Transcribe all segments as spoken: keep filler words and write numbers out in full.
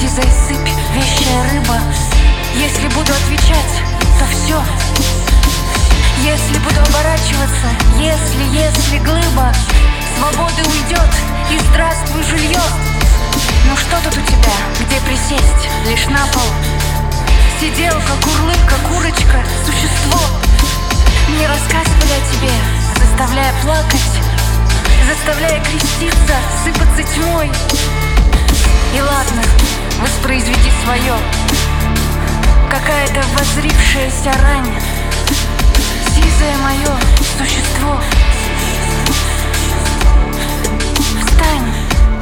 Сизая сыпь, вещая рыба. Если буду отвечать, то все. Если буду оборачиваться, если, если глыба свободы уйдет, и здравствуй, жилье. Ну что тут у тебя, где присесть? Лишь на пол. Сиделка, курлыка, курочка, существо. Мне рассказывали о тебе, заставляя плакать, заставляя креститься, сыпаться тьмой. И ладно, воспроизведи свое. Какая-то воззрившаяся рань, сизое мое существо. Встань.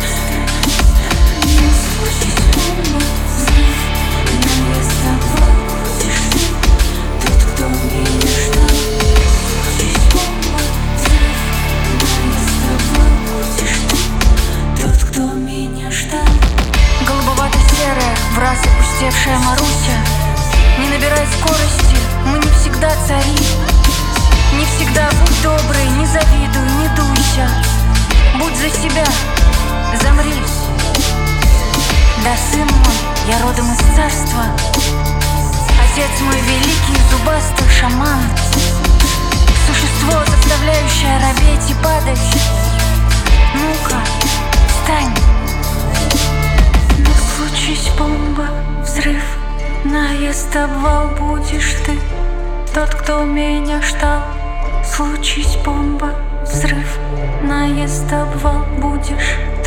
Голубовато-серая, враз опустевшая Маруся. Не набирай скорости, мы не всегда цари. Не всегда будь добрый, не завидуй, не дуйся. Будь за себя, замри. Да, сын мой, я родом из царства. Отец мой великий, зубастый шаман. Существо, заставляющее робеть и падать. Ну-ка, встань. Но случись бомба, взрыв, наезд, обвал, будешь ты тот, кто меня ждал. Случись бомба, взрыв, наезд, обвал, будешь